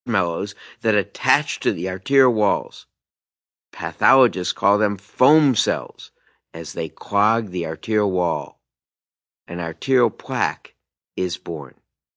marshmallows that attach to the arterial walls. Pathologists call them foam cells, as they clog the arterial wall. An arterial plaque is born.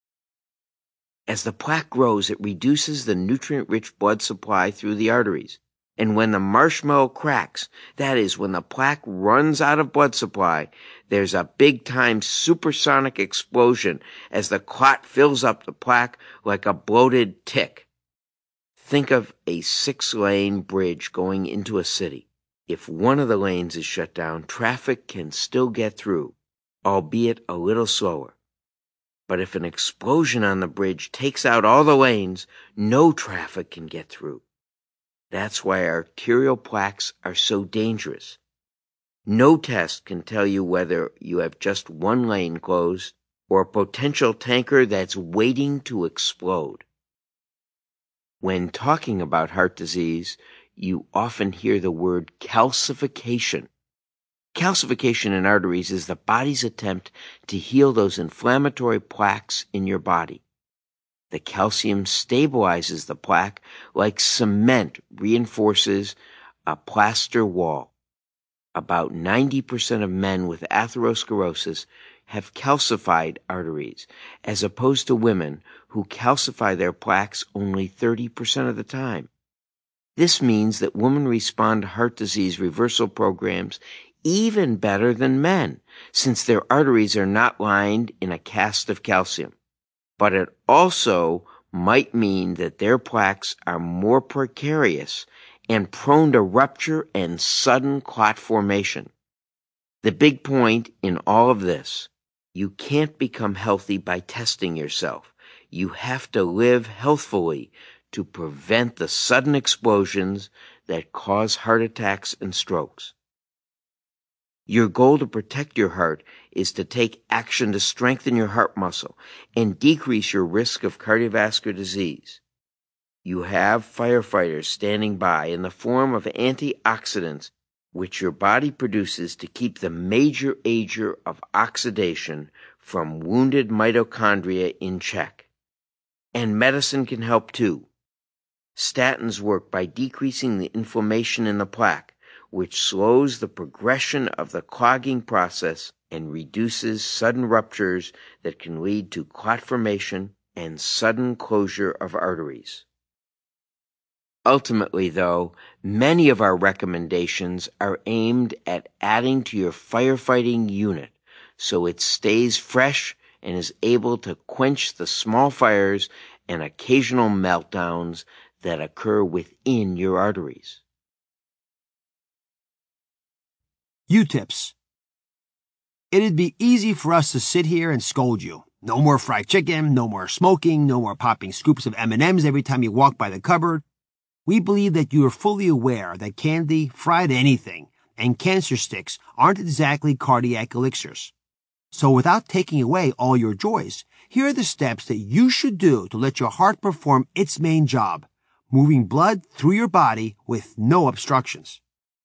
As the plaque grows, it reduces the nutrient-rich blood supply through the arteries. And when the marshmallow cracks, that is, when the plaque runs out of blood supply, there's a big-time supersonic explosion as the clot fills up the plaque like a bloated tick. Think of a 6-lane bridge going into a city. If one of the lanes is shut down, traffic can still get through, albeit a little slower. But if an explosion on the bridge takes out all the lanes, no traffic can get through. That's why arterial plaques are so dangerous. No test can tell you whether you have just one lane closed or a potential tanker that's waiting to explode. When talking about heart disease, you often hear the word calcification. Calcification in arteries is the body's attempt to heal those inflammatory plaques in your body. The calcium stabilizes the plaque like cement reinforces a plaster wall. About 90% of men with atherosclerosis have calcified arteries, as opposed to women who calcify their plaques only 30% of the time. This means that women respond to heart disease reversal programs even better than men, since their arteries are not lined in a cast of calcium. But it also might mean that their plaques are more precarious and prone to rupture and sudden clot formation. The big point in all of this, you can't become healthy by testing yourself. You have to live healthfully to prevent the sudden explosions that cause heart attacks and strokes. Your goal to protect your heart is to take action to strengthen your heart muscle and decrease your risk of cardiovascular disease. You have firefighters standing by in the form of antioxidants, which your body produces to keep the major agent of oxidation from wounded mitochondria in check. And medicine can help too. Statins work by decreasing the inflammation in the plaque, which slows the progression of the clogging process and reduces sudden ruptures that can lead to clot formation and sudden closure of arteries. Ultimately, though, many of our recommendations are aimed at adding to your firefighting unit so it stays fresh and is able to quench the small fires and occasional meltdowns that occur within your arteries. U-tips. It'd be easy for us to sit here and scold you. No more fried chicken, no more smoking, no more popping scoops of M&Ms every time you walk by the cupboard. We believe that you are fully aware that candy, fried anything, and cancer sticks aren't exactly cardiac elixirs. So without taking away all your joys, here are the steps that you should do to let your heart perform its main job, moving blood through your body with no obstructions.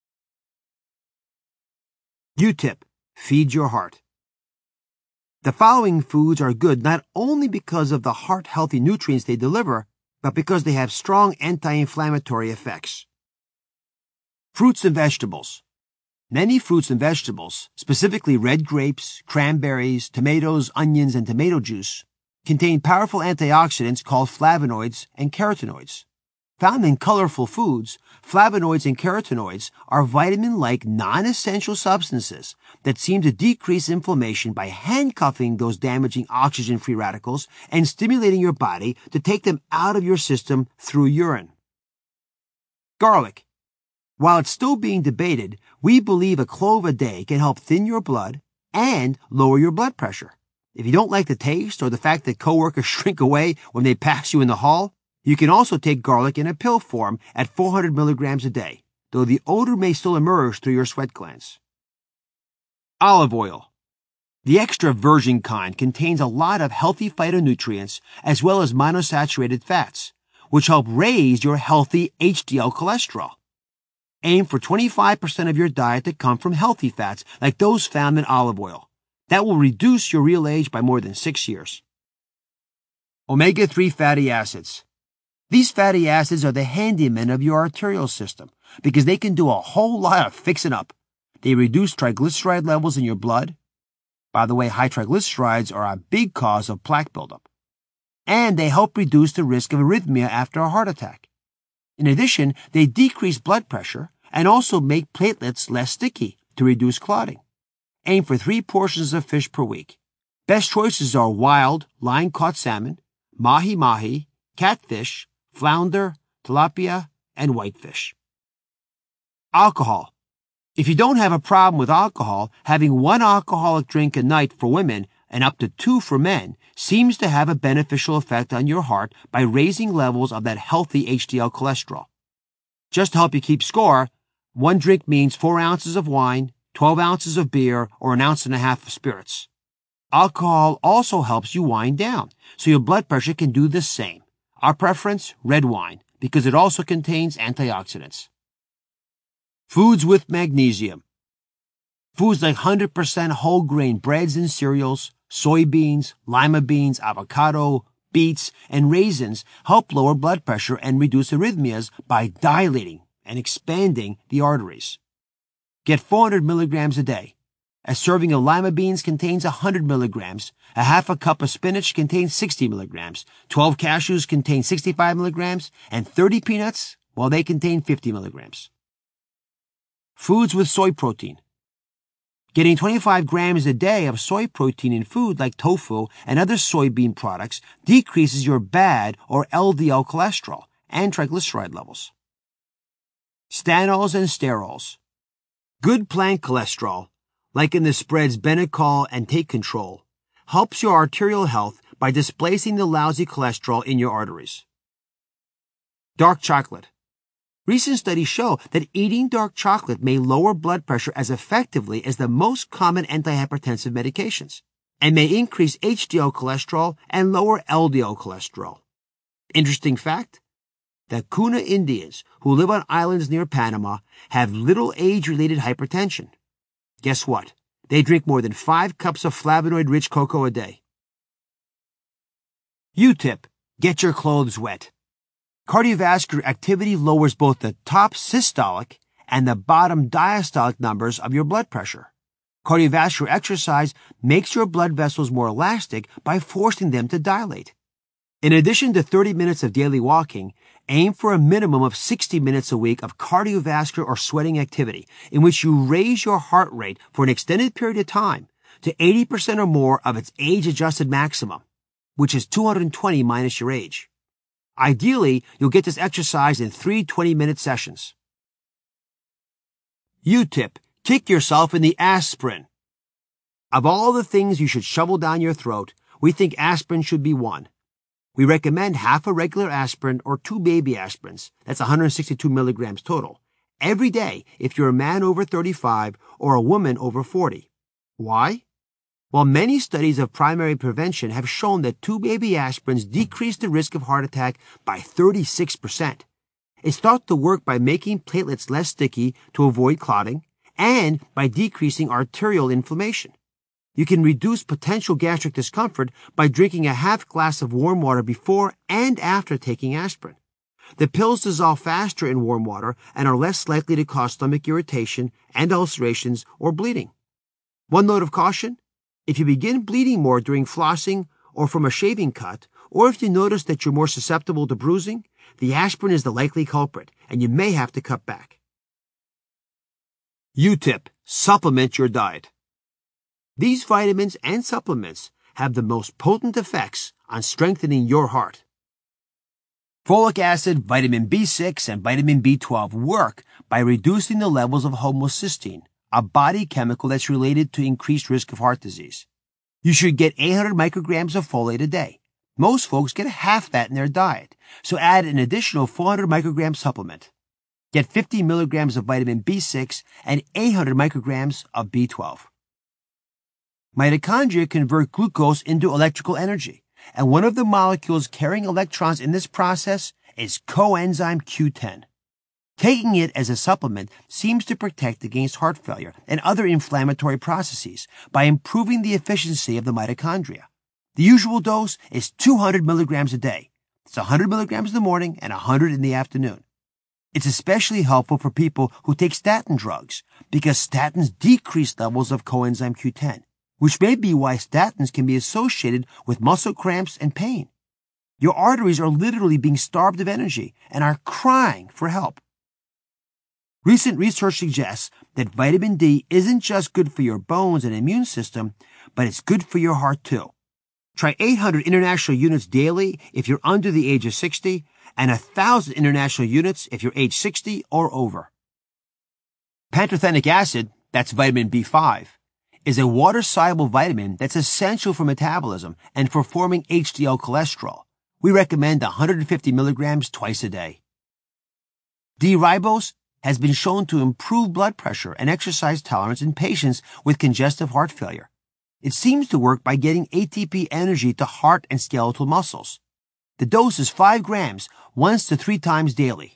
U-tip, feed your heart. The following foods are good not only because of the heart-healthy nutrients they deliver, but because they have strong anti-inflammatory effects. Fruits and vegetables. Many fruits and vegetables, specifically red grapes, cranberries, tomatoes, onions, and tomato juice, contain powerful antioxidants called flavonoids and carotenoids. Found in colorful foods, flavonoids and carotenoids are vitamin-like non-essential substances that seem to decrease inflammation by handcuffing those damaging oxygen-free radicals and stimulating your body to take them out of your system through urine. Garlic. While it's still being debated, we believe a clove a day can help thin your blood and lower your blood pressure. If you don't like the taste or the fact that coworkers shrink away when they pass you in the hall, you can also take garlic in a pill form at 400 milligrams a day, though the odor may still emerge through your sweat glands. Olive oil. The extra virgin kind contains a lot of healthy phytonutrients as well as monosaturated fats, which help raise your healthy HDL cholesterol. Aim for 25% of your diet to come from healthy fats like those found in olive oil. That will reduce your real age by more than 6 years. Omega-3 fatty acids. These fatty acids are the handymen of your arterial system because they can do a whole lot of fixing up. They reduce triglyceride levels in your blood. By the way, high triglycerides are a big cause of plaque buildup. And they help reduce the risk of arrhythmia after a heart attack. In addition, they decrease blood pressure and also make platelets less sticky to reduce clotting. Aim for 3 portions of fish per week. Best choices are wild, line-caught salmon, mahi-mahi, catfish, flounder, tilapia, and whitefish. Alcohol. If you don't have a problem with alcohol, having 1 alcoholic drink a night for women and up to 2 for men seems to have a beneficial effect on your heart by raising levels of that healthy HDL cholesterol. Just to help you keep score, 1 drink means 4 ounces of wine, 12 ounces of beer, or 1.5 ounces of spirits. Alcohol also helps you wind down, so your blood pressure can do the same. Our preference, red wine, because it also contains antioxidants. Foods with magnesium. Foods like 100% whole grain breads and cereals, soybeans, lima beans, avocado, beets, and raisins help lower blood pressure and reduce arrhythmias by dilating and expanding the arteries. Get 400 milligrams a day. A serving of lima beans contains 100 milligrams. A half a cup of spinach contains 60 milligrams. 12 cashews contain 65 milligrams. And 30 peanuts, well, they contain 50 milligrams. Foods with soy protein. Getting 25 grams a day of soy protein in food like tofu and other soybean products decreases your bad or LDL cholesterol and triglyceride levels. Stanols and sterols. Good plant cholesterol, like in the spreads Benecol and Take Control, helps your arterial health by displacing the lousy cholesterol in your arteries. Dark chocolate. Recent studies show that eating dark chocolate may lower blood pressure as effectively as the most common antihypertensive medications, and may increase HDL cholesterol and lower LDL cholesterol. Interesting fact, the Kuna Indians who live on islands near Panama have little age-related hypertension. Guess what? They drink more than 5 cups of flavonoid-rich cocoa a day. U-tip, get your clothes wet. Cardiovascular activity lowers both the top systolic and the bottom diastolic numbers of your blood pressure. Cardiovascular exercise makes your blood vessels more elastic by forcing them to dilate. In addition to 30 minutes of daily walking, aim for a minimum of 60 minutes a week of cardiovascular or sweating activity in which you raise your heart rate for an extended period of time to 80% or more of its age-adjusted maximum, which is 220 minus your age. Ideally, you'll get this exercise in 3 20-minute sessions. U-tip, kick yourself in the aspirin. Of all the things you should shovel down your throat, we think aspirin should be one. We recommend half a regular aspirin or 2 baby aspirins, that's 162 milligrams total, every day if you're a man over 35 or a woman over 40. Why? Well, many studies of primary prevention have shown that 2 baby aspirins decrease the risk of heart attack by 36%. It's thought to work by making platelets less sticky to avoid clotting and by decreasing arterial inflammation. You can reduce potential gastric discomfort by drinking a half glass of warm water before and after taking aspirin. The pills dissolve faster in warm water and are less likely to cause stomach irritation and ulcerations or bleeding. One note of caution, if you begin bleeding more during flossing or from a shaving cut, or if you notice that you're more susceptible to bruising, the aspirin is the likely culprit, and you may have to cut back. U-tip, supplement your diet. These vitamins and supplements have the most potent effects on strengthening your heart. Folic acid, vitamin B6, and vitamin B12 work by reducing the levels of homocysteine, a body chemical that's related to increased risk of heart disease. You should get 800 micrograms of folate a day. Most folks get half that in their diet, so add an additional 400 microgram supplement. Get 50 milligrams of vitamin B6 and 800 micrograms of B12. Mitochondria convert glucose into electrical energy, and one of the molecules carrying electrons in this process is coenzyme Q10. Taking it as a supplement seems to protect against heart failure and other inflammatory processes by improving the efficiency of the mitochondria. The usual dose is 200 milligrams a day, It's 100 milligrams in the morning and 100 in the afternoon. It's especially helpful for people who take statin drugs because statins decrease levels of coenzyme Q10, which may be why statins can be associated with muscle cramps and pain. Your arteries are literally being starved of energy and are crying for help. Recent research suggests that vitamin D isn't just good for your bones and immune system, but it's good for your heart too. Try 800 international units daily if you're under the age of 60 and 1,000 international units if you're age 60 or over. Pantothenic acid, that's vitamin B5, is a water-soluble vitamin that's essential for metabolism and for forming HDL cholesterol. We recommend 150 milligrams twice a day. D-ribose has been shown to improve blood pressure and exercise tolerance in patients with congestive heart failure. It seems to work by getting ATP energy to heart and skeletal muscles. The dose is 5 grams once to 3 times daily.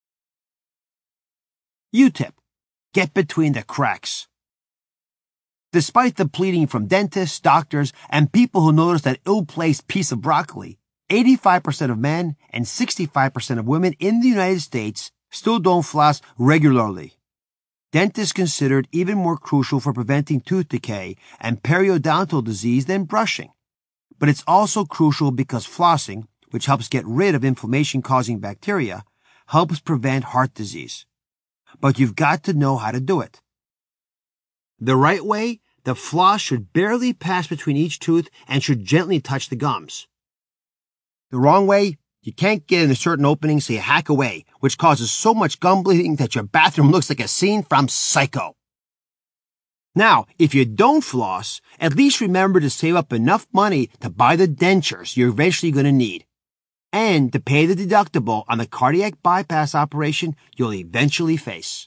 U-tip: get between the cracks. Despite the pleading from dentists, doctors, and people who notice that ill-placed piece of broccoli, 85% of men and 65% of women in the United States still don't floss regularly. Dentists consider it even more crucial for preventing tooth decay and periodontal disease than brushing. But it's also crucial because flossing, which helps get rid of inflammation-causing bacteria, helps prevent heart disease. But you've got to know how to do it. The right way, the floss should barely pass between each tooth and should gently touch the gums. The wrong way, you can't get in a certain opening, so you hack away, which causes so much gum bleeding that your bathroom looks like a scene from Psycho. Now, if you don't floss, at least remember to save up enough money to buy the dentures you're eventually going to need, and to pay the deductible on the cardiac bypass operation you'll eventually face.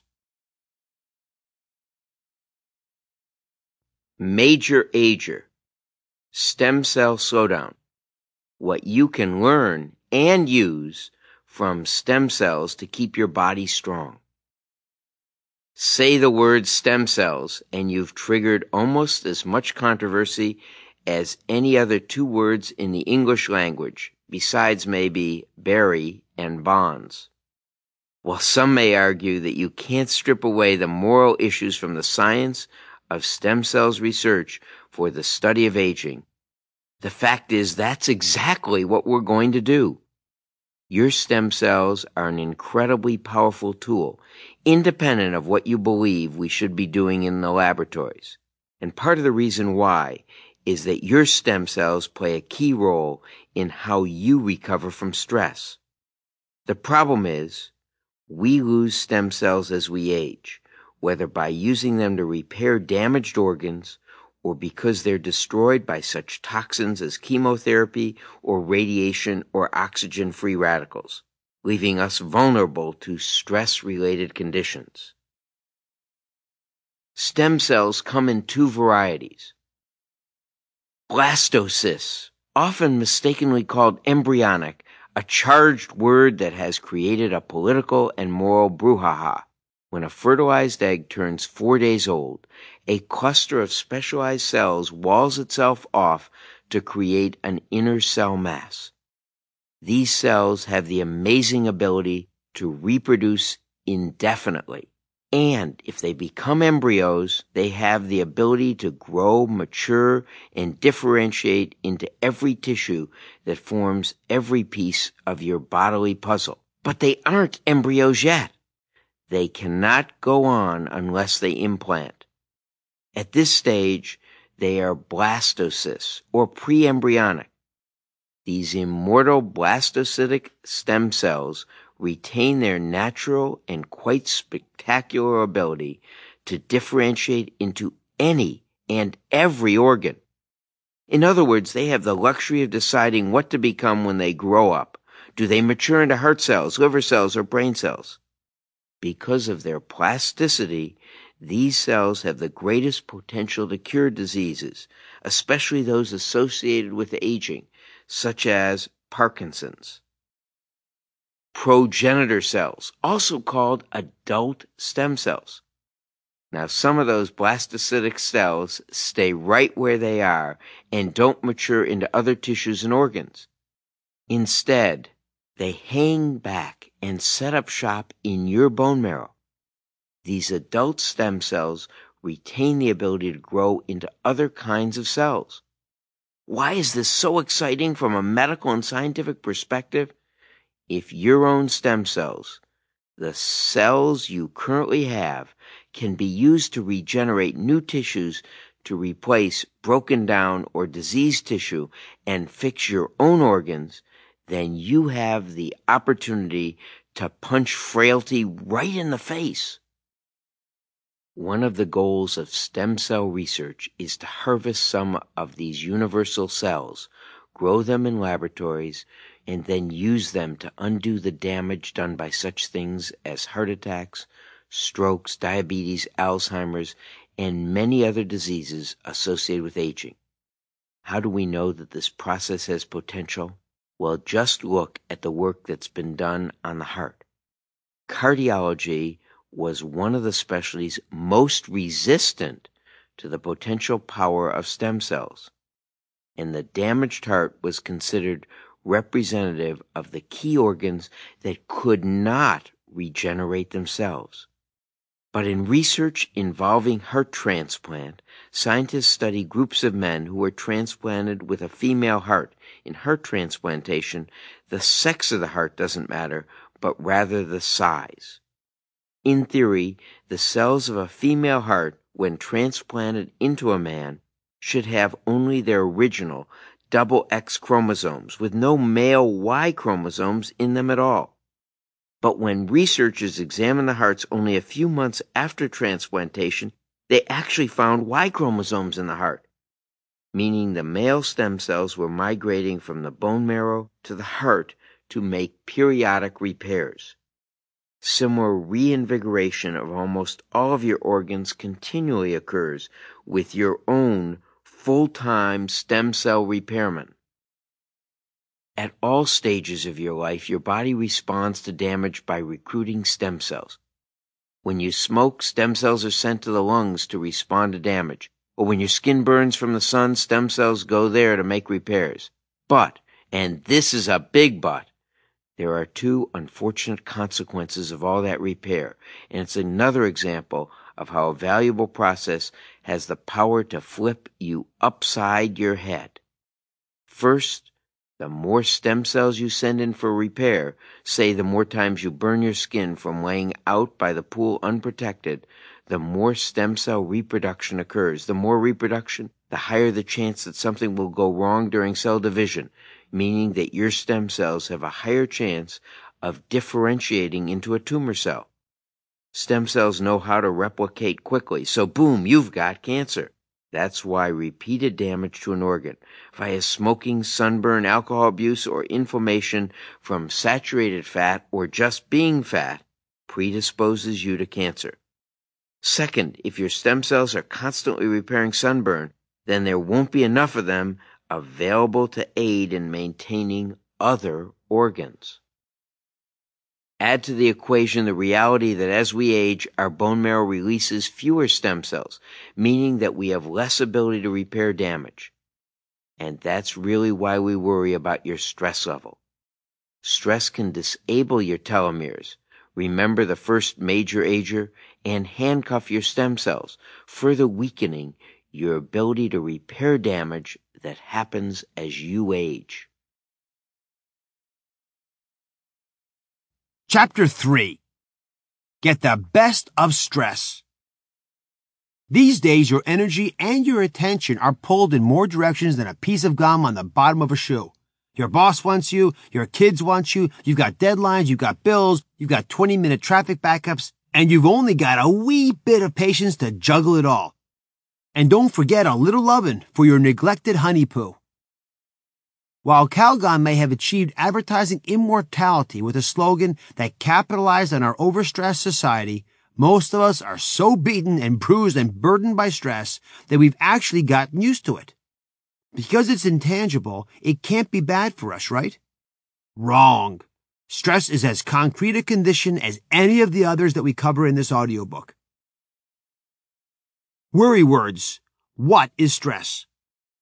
Major Ager. Stem cell slowdown. What you can learn and use from stem cells to keep your body strong. Say the word stem cells and you've triggered almost as much controversy as any other 2 words in the English language, besides maybe Barry and Bonds. While some may argue that you can't strip away the moral issues from the science of stem cells research for the study of aging, the fact is that's exactly what we're going to do. Your stem cells are an incredibly powerful tool, independent of what you believe we should be doing in the laboratories. And part of the reason why is that your stem cells play a key role in how you recover from stress. The problem is, we lose stem cells as we age, whether by using them to repair damaged organs or because they're destroyed by such toxins as chemotherapy or radiation or oxygen-free radicals, leaving us vulnerable to stress-related conditions. Stem cells come in 2 varieties. Blastocysts, often mistakenly called embryonic, a charged word that has created a political and moral brouhaha. When a fertilized egg turns 4 days old, a cluster of specialized cells walls itself off to create an inner cell mass. These cells have the amazing ability to reproduce indefinitely. And if they become embryos, they have the ability to grow, mature, and differentiate into every tissue that forms every piece of your bodily puzzle. But they aren't embryos yet. They cannot go on unless they implant. At this stage, they are blastocysts, or pre-embryonic. These immortal blastocytic stem cells retain their natural and quite spectacular ability to differentiate into any and every organ. In other words, they have the luxury of deciding what to become when they grow up. Do they mature into heart cells, liver cells, or brain cells? Because of their plasticity, these cells have the greatest potential to cure diseases, especially those associated with aging, such as Parkinson's. Progenitor cells, also called adult stem cells. Now, some of those blastocytic cells stay right where they are and don't mature into other tissues and organs. Instead, they hang back and set up shop in your bone marrow. These adult stem cells retain the ability to grow into other kinds of cells. Why is this so exciting from a medical and scientific perspective? If your own stem cells, the cells you currently have, can be used to regenerate new tissues to replace broken down or diseased tissue and fix your own organs, then you have the opportunity to punch frailty right in the face. One of the goals of stem cell research is to harvest some of these universal cells, grow them in laboratories, and then use them to undo the damage done by such things as heart attacks, strokes, diabetes, Alzheimer's, and many other diseases associated with aging. How do we know that this process has potential? Well, just look at the work that's been done on the heart. Cardiology was one of the specialties most resistant to the potential power of stem cells, and the damaged heart was considered representative of the key organs that could not regenerate themselves. But in research involving heart transplant, scientists study groups of men who were transplanted with a female heart. In heart transplantation, the sex of the heart doesn't matter, but rather the size. In theory, the cells of a female heart, when transplanted into a man, should have only their original double X chromosomes with no male Y chromosomes in them at all. But when researchers examined the hearts only a few months after transplantation, they actually found Y chromosomes in the heart, meaning the male stem cells were migrating from the bone marrow to the heart to make periodic repairs. Similar reinvigoration of almost all of your organs continually occurs with your own full-time stem cell repairman. At all stages of your life, your body responds to damage by recruiting stem cells. When you smoke, stem cells are sent to the lungs to respond to damage. Or when your skin burns from the sun, stem cells go there to make repairs. But, and this is a big but, there are two unfortunate consequences of all that repair, and it's another example of how a valuable process has the power to flip you upside your head. First, the more stem cells you send in for repair, say the more times you burn your skin from laying out by the pool unprotected, the more stem cell reproduction occurs. The more reproduction, the higher the chance that something will go wrong during cell division, meaning that your stem cells have a higher chance of differentiating into a tumor cell. Stem cells know how to replicate quickly, so boom, you've got cancer. That's why repeated damage to an organ via smoking, sunburn, alcohol abuse, or inflammation from saturated fat or just being fat predisposes you to cancer. Second, if your stem cells are constantly repairing sunburn, then there won't be enough of them available to aid in maintaining other organs. Add to the equation the reality that as we age, our bone marrow releases fewer stem cells, meaning that we have less ability to repair damage. And that's really why we worry about your stress level. Stress can disable your telomeres, remember the first major ager, and handcuff your stem cells, further weakening your ability to repair damage that happens as you age. Chapter 3. Get the best of stress. These days, your energy and your attention are pulled in more directions than a piece of gum on the bottom of a shoe. Your boss wants you, your kids want you, you've got deadlines, you've got bills, you've got 20-minute traffic backups, and you've only got a wee bit of patience to juggle it all. And don't forget a little lovin' for your neglected honey poo. While Calgon may have achieved advertising immortality with a slogan that capitalized on our overstressed society, most of us are so beaten and bruised and burdened by stress that we've actually gotten used to it. Because it's intangible, it can't be bad for us, right? Wrong. Stress is as concrete a condition as any of the others that we cover in this audiobook. Worry words. What is stress?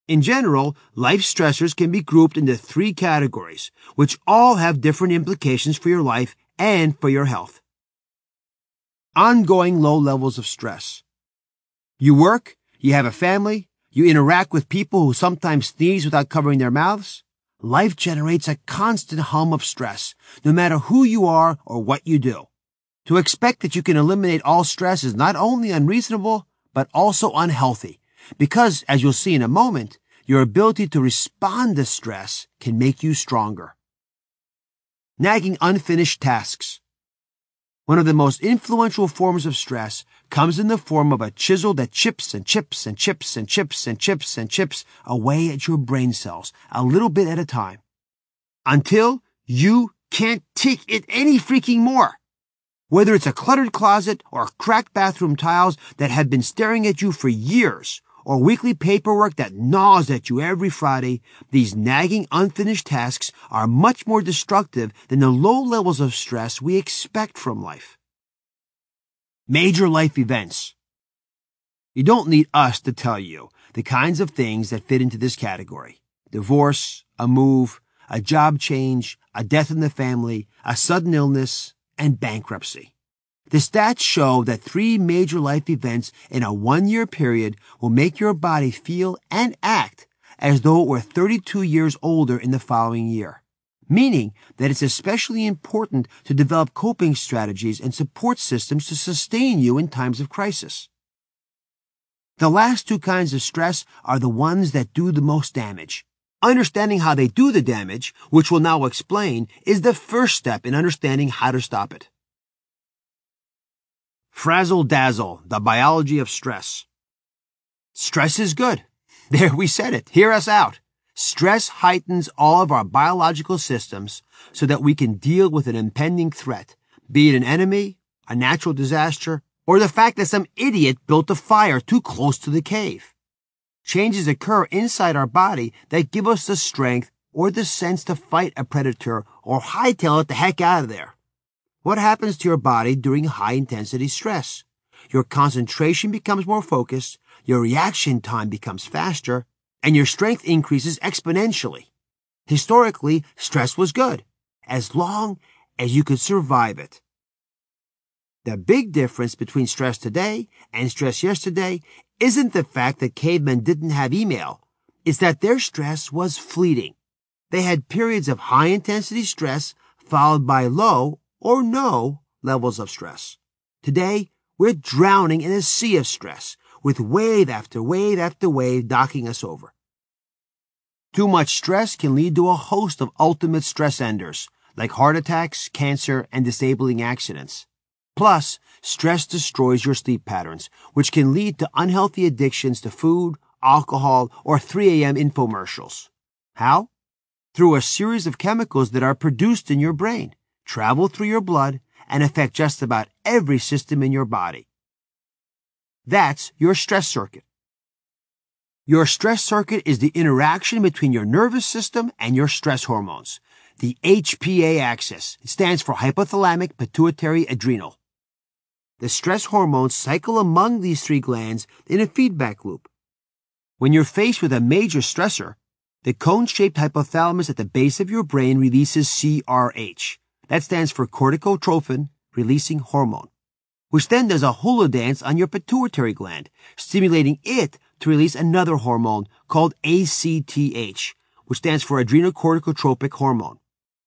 In general, life stressors can be grouped into 3 categories, which all have different implications for your life and for your health. Ongoing low levels of stress. You work, you have a family, you interact with people who sometimes sneeze without covering their mouths. Life generates a constant hum of stress, no matter who you are or what you do. To expect that you can eliminate all stress is not only unreasonable, but also unhealthy, because, as you'll see in a moment, your ability to respond to stress can make you stronger. Nagging unfinished tasks. One of the most influential forms of stress comes in the form of a chisel that chips and chips and chips and chips and chips and chips away at your brain cells, a little bit at a time, until you can't take it any freaking more. Whether it's a cluttered closet or cracked bathroom tiles that have been staring at you for years, or weekly paperwork that gnaws at you every Friday, these nagging unfinished tasks are much more destructive than the low levels of stress we expect from life. Major life events. You don't need us to tell you the kinds of things that fit into this category. Divorce, a move, a job change, a death in the family, a sudden illness, and bankruptcy. The stats show that 3 major life events in a 1-year period will make your body feel and act as though it were 32 years older in the following year, meaning that it's especially important to develop coping strategies and support systems to sustain you in times of crisis. The last 2 kinds of stress are the ones that do the most damage. Understanding how they do the damage, which we'll now explain, is the first step in understanding how to stop it. Frazzle-dazzle, the biology of stress. Stress is good. There, we said it. Hear us out. Stress heightens all of our biological systems so that we can deal with an impending threat, be it an enemy, a natural disaster, or the fact that some idiot built a fire too close to the cave. Changes occur inside our body that give us the strength or the sense to fight a predator or hightail it the heck out of there. What happens to your body during high-intensity stress? Your concentration becomes more focused, your reaction time becomes faster, and your strength increases exponentially. Historically, stress was good, as long as you could survive it. The big difference between stress today and stress yesterday isn't the fact that cavemen didn't have email. It's that their stress was fleeting. They had periods of high-intensity stress followed by low or no levels of stress. Today, we're drowning in a sea of stress, with wave after wave after wave knocking us over. Too much stress can lead to a host of ultimate stress enders, like heart attacks, cancer, and disabling accidents. Plus, stress destroys your sleep patterns, which can lead to unhealthy addictions to food, alcohol, or 3 a.m. infomercials. How? Through a series of chemicals that are produced in your brain, travel through your blood, and affect just about every system in your body. That's your stress circuit. Your stress circuit is the interaction between your nervous system and your stress hormones, the HPA axis. It stands for hypothalamic pituitary adrenal. The stress hormones cycle among these 3 glands in a feedback loop. When you're faced with a major stressor, the cone-shaped hypothalamus at the base of your brain releases CRH. That stands for corticotrophin-releasing hormone, which then does a hula dance on your pituitary gland, stimulating it to release another hormone called ACTH, which stands for adrenocorticotropic hormone.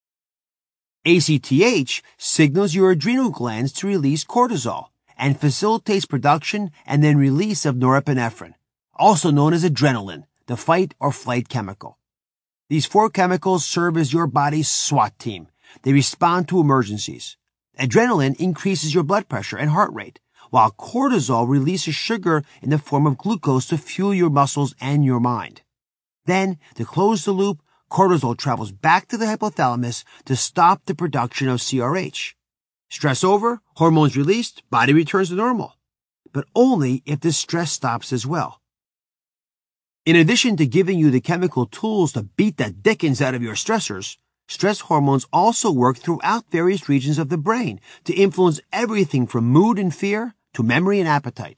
ACTH signals your adrenal glands to release cortisol and facilitates production and then release of norepinephrine, also known as adrenaline, the fight or flight chemical. These 4 chemicals serve as your body's SWAT team. They respond to emergencies. Adrenaline increases your blood pressure and heart rate, while cortisol releases sugar in the form of glucose to fuel your muscles and your mind. Then, to close the loop, cortisol travels back to the hypothalamus to stop the production of CRH. Stress over, hormones released, body returns to normal. But only if the stress stops as well. In addition to giving you the chemical tools to beat the dickens out of your stressors, stress hormones also work throughout various regions of the brain to influence everything from mood and fear to memory and appetite.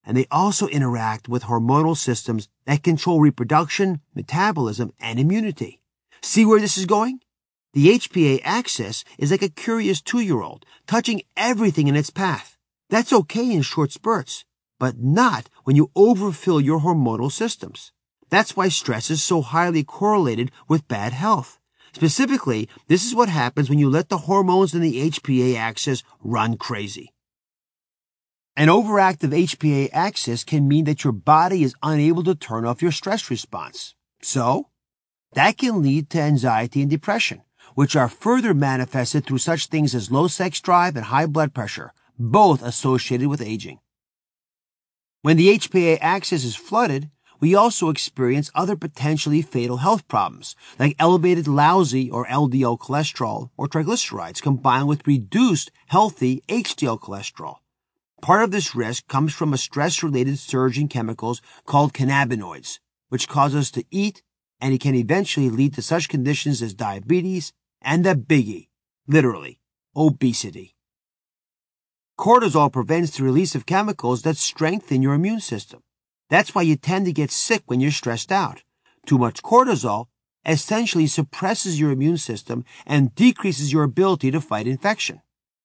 and they also interact with hormonal systems that control reproduction, metabolism, and immunity. See where this is going? The HPA axis is like a curious 2-year-old, touching everything in its path. That's okay in short spurts, but not when you overfill your hormonal systems. That's why stress is so highly correlated with bad health. Specifically, this is what happens when you let the hormones in the HPA axis run crazy. An overactive HPA axis can mean that your body is unable to turn off your stress response. So, that can lead to anxiety and depression, which are further manifested through such things as low sex drive and high blood pressure, both associated with aging. When the HPA axis is flooded, we also experience other potentially fatal health problems, like elevated lousy or LDL cholesterol or triglycerides combined with reduced healthy HDL cholesterol. Part of this risk comes from a stress-related surge in chemicals called cannabinoids, which cause us to eat, and it can eventually lead to such conditions as diabetes and the biggie, literally, obesity. Cortisol prevents the release of chemicals that strengthen your immune system. That's why you tend to get sick when you're stressed out. Too much cortisol essentially suppresses your immune system and decreases your ability to fight infection.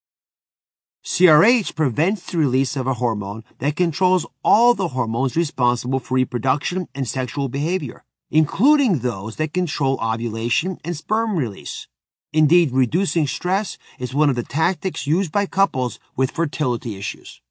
CRH prevents the release of a hormone that controls all the hormones responsible for reproduction and sexual behavior, including those that control ovulation and sperm release. Indeed, reducing stress is one of the tactics used by couples with fertility issues.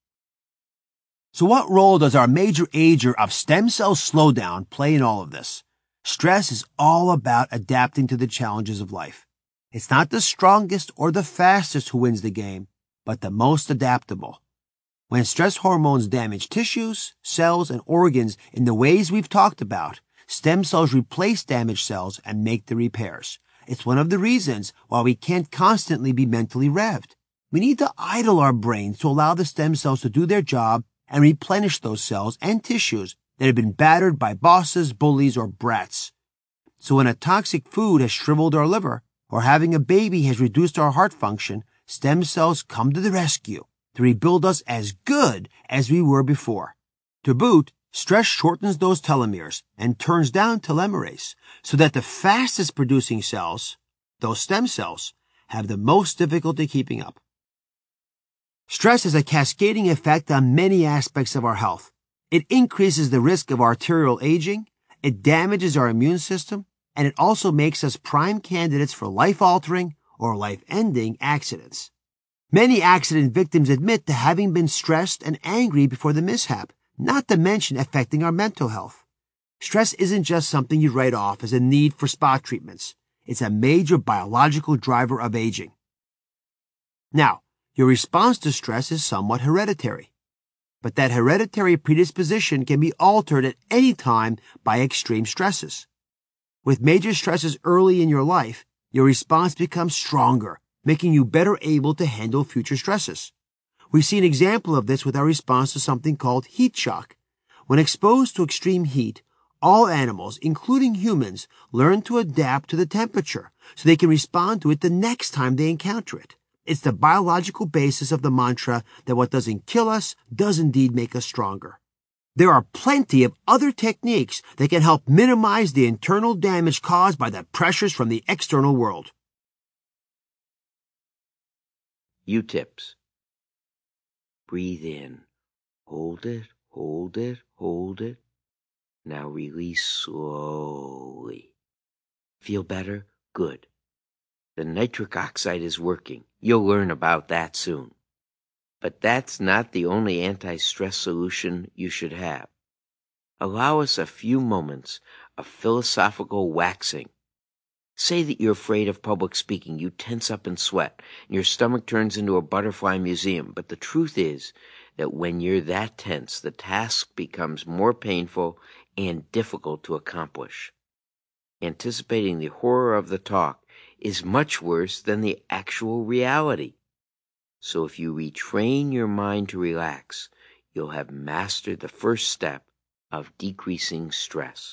So what role does our major ager of stem cell slowdown play in all of this? Stress is all about adapting to the challenges of life. It's not the strongest or the fastest who wins the game, but the most adaptable. When stress hormones damage tissues, cells, and organs in the ways we've talked about, stem cells replace damaged cells and make the repairs. It's one of the reasons why we can't constantly be mentally revved. We need to idle our brains to allow the stem cells to do their job and replenish those cells and tissues that have been battered by bosses, bullies, or brats. So when a toxic food has shriveled our liver, or having a baby has reduced our heart function, stem cells come to the rescue to rebuild us as good as we were before. To boot, stress shortens those telomeres and turns down telomerase so that the fastest producing cells, those stem cells, have the most difficulty keeping up. Stress has a cascading effect on many aspects of our health. It increases the risk of arterial aging, it damages our immune system, and it also makes us prime candidates for life-altering or life-ending accidents. Many accident victims admit to having been stressed and angry before the mishap, not to mention affecting our mental health. Stress isn't just something you write off as a need for spot treatments. It's a major biological driver of aging. Now, your response to stress is somewhat hereditary, but that hereditary predisposition can be altered at any time by extreme stresses. With major stresses early in your life, your response becomes stronger, making you better able to handle future stresses. We see an example of this with our response to something called heat shock. When exposed to extreme heat, all animals, including humans, learn to adapt to the temperature so they can respond to it the next time they encounter it. It's the biological basis of the mantra that what doesn't kill us does indeed make us stronger. There are plenty of other techniques that can help minimize the internal damage caused by the pressures from the external world. U-tips. Breathe in. Hold it, hold it, hold it. Now release slowly. Feel better? Good. The nitric oxide is working. You'll learn about that soon. But that's not the only anti-stress solution you should have. Allow us a few moments of philosophical waxing. Say that you're afraid of public speaking. You tense up and sweat, and your stomach turns into a butterfly museum. But the truth is that when you're that tense, the task becomes more painful and difficult to accomplish. Anticipating the horror of the talk is much worse than the actual reality. So if you retrain your mind to relax, you'll have mastered the first step of decreasing stress.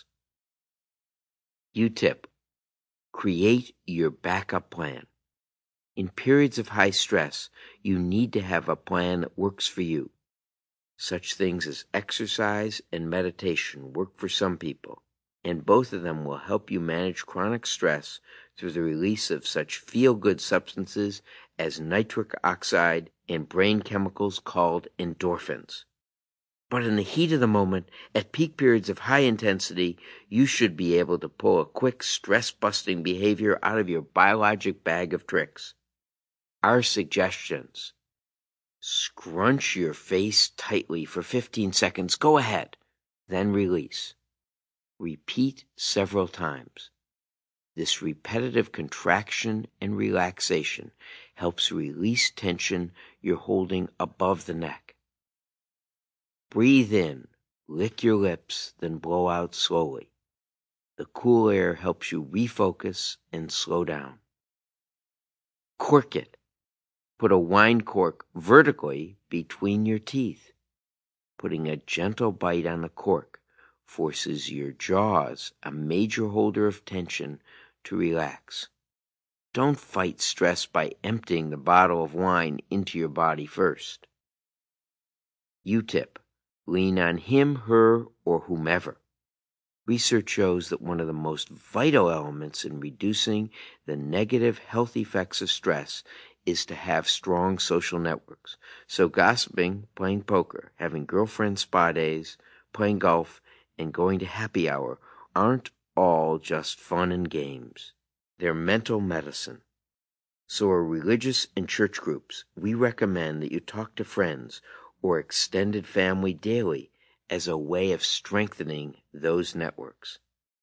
U-tip. Create your backup plan. In periods of high stress, you need to have a plan that works for you. Such things as exercise and meditation work for some people, and both of them will help you manage chronic stress through the release of such feel-good substances as nitric oxide and brain chemicals called endorphins. But in the heat of the moment, at peak periods of high intensity, you should be able to pull a quick stress-busting behavior out of your biologic bag of tricks. Our suggestions: scrunch your face tightly for 15 seconds. Go ahead. Then release. Repeat several times. This repetitive contraction and relaxation helps release tension you're holding above the neck. Breathe in, lick your lips, then blow out slowly. The cool air helps you refocus and slow down. Cork it. Put a wine cork vertically between your teeth. Putting a gentle bite on the cork forces your jaws, a major holder of tension, to relax. Don't fight stress by emptying the bottle of wine into your body first. U-tip: lean on him, her, or whomever. Research shows that one of the most vital elements in reducing the negative health effects of stress is to have strong social networks. So gossiping, playing poker, having girlfriend spa days, playing golf, and going to happy hour aren't all just fun and games. They're mental medicine. So are religious and church groups. We recommend that you talk to friends or extended family daily as a way of strengthening those networks.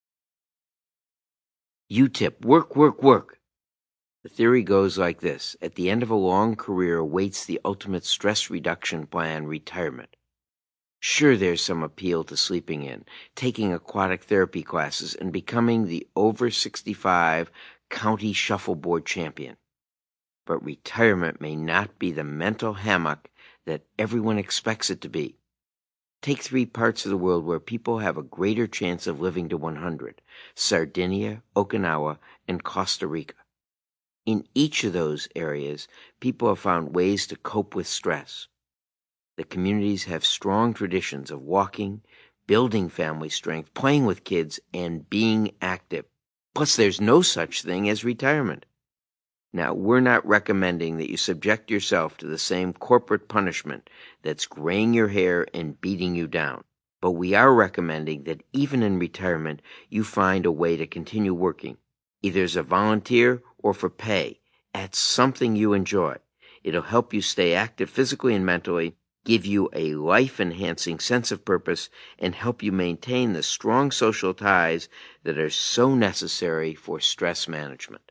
U-tip: work, work, work. The theory goes like this: at the end of a long career awaits the ultimate stress reduction plan, retirement. Sure, there's some appeal to sleeping in, taking aquatic therapy classes, and becoming the over 65 county shuffleboard champion. But retirement may not be the mental hammock that everyone expects it to be. Take 3 parts of the world where people have a greater chance of living to 100: Sardinia, Okinawa, and Costa Rica. In each of those areas, people have found ways to cope with stress. The communities have strong traditions of walking, building family strength, playing with kids, and being active. Plus, there's no such thing as retirement. Now, we're not recommending that you subject yourself to the same corporate punishment that's graying your hair and beating you down. But we are recommending that even in retirement, you find a way to continue working, either as a volunteer or for pay, at something you enjoy. It'll help you stay active physically and mentally, give you a life-enhancing sense of purpose, and help you maintain the strong social ties that are so necessary for stress management.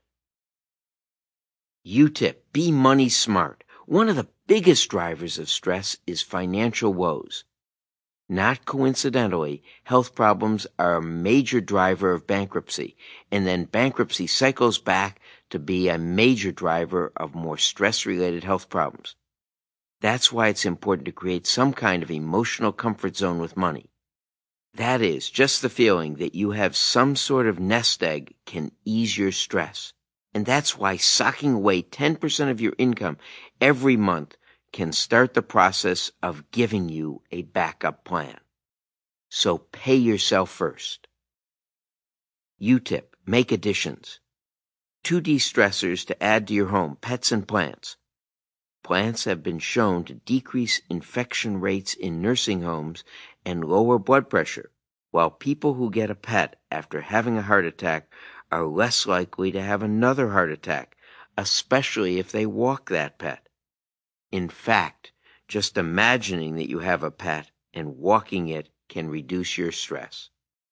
U-tip: be money smart. One of the biggest drivers of stress is financial woes. Not coincidentally, health problems are a major driver of bankruptcy, and then bankruptcy cycles back to be a major driver of more stress-related health problems. That's why it's important to create some kind of emotional comfort zone with money. That is, just the feeling that you have some sort of nest egg can ease your stress. And that's why socking away 10% of your income every month can start the process of giving you a backup plan. So pay yourself first. U-tip: make additions. 2 de-stressors to add to your home: pets and plants. Plants have been shown to decrease infection rates in nursing homes and lower blood pressure, while people who get a pet after having a heart attack are less likely to have another heart attack, especially if they walk that pet. In fact, just imagining that you have a pet and walking it can reduce your stress.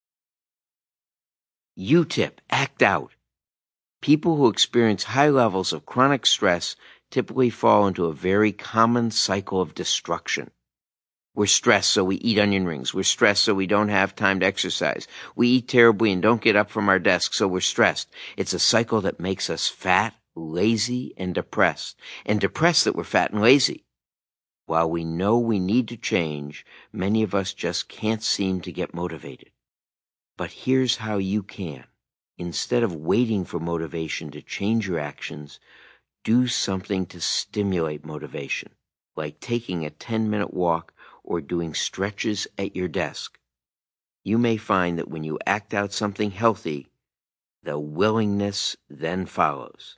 U-tip: act out. People who experience high levels of chronic stress typically fall into a very common cycle of destruction. We're stressed, so we eat onion rings. We're stressed, so we don't have time to exercise. We eat terribly and don't get up from our desk, so we're stressed. It's a cycle that makes us fat, lazy, and depressed that we're fat and lazy. While we know we need to change, many of us just can't seem to get motivated. But here's how you can. Instead of waiting for motivation to change your actions, do something to stimulate motivation, like taking a 10-minute walk or doing stretches at your desk. You may find that when you act out something healthy, the willingness then follows.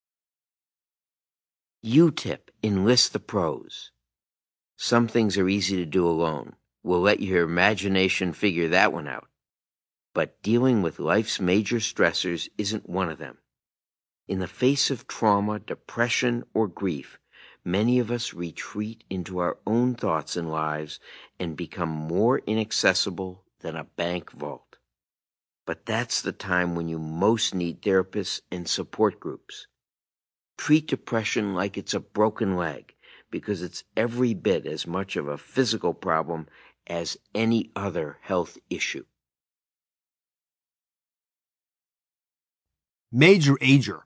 U-tip, enlist the pros. Some things are easy to do alone. We'll let your imagination figure that one out. But dealing with life's major stressors isn't one of them. In the face of trauma, depression, or grief, many of us retreat into our own thoughts and lives and become more inaccessible than a bank vault. But that's the time when you most need therapists and support groups. Treat depression like it's a broken leg, because it's every bit as much of a physical problem as any other health issue. Major ager.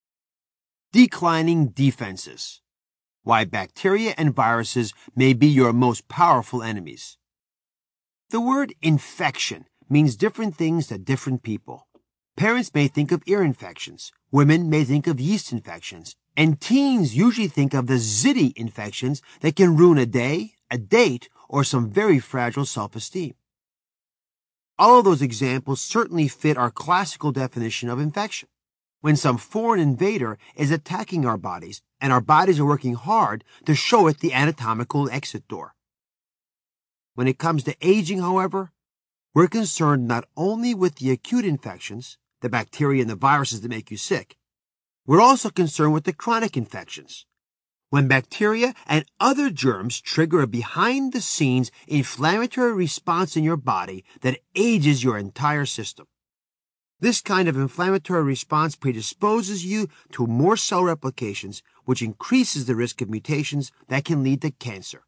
Declining defenses. Why bacteria and viruses may be your most powerful enemies. The word infection means different things to different people. Parents may think of ear infections, women may think of yeast infections, and teens usually think of the ziti infections that can ruin a day, a date, or some very fragile self-esteem. All of those examples certainly fit our classical definition of infection. When some foreign invader is attacking our bodies, and our bodies are working hard to show it the anatomical exit door. When it comes to aging, however, we're concerned not only with the acute infections, the bacteria and the viruses that make you sick, we're also concerned with the chronic infections. When bacteria and other germs trigger a behind-the-scenes inflammatory response in your body that ages your entire system. This kind of inflammatory response predisposes you to more cell replications, which increases the risk of mutations that can lead to cancer.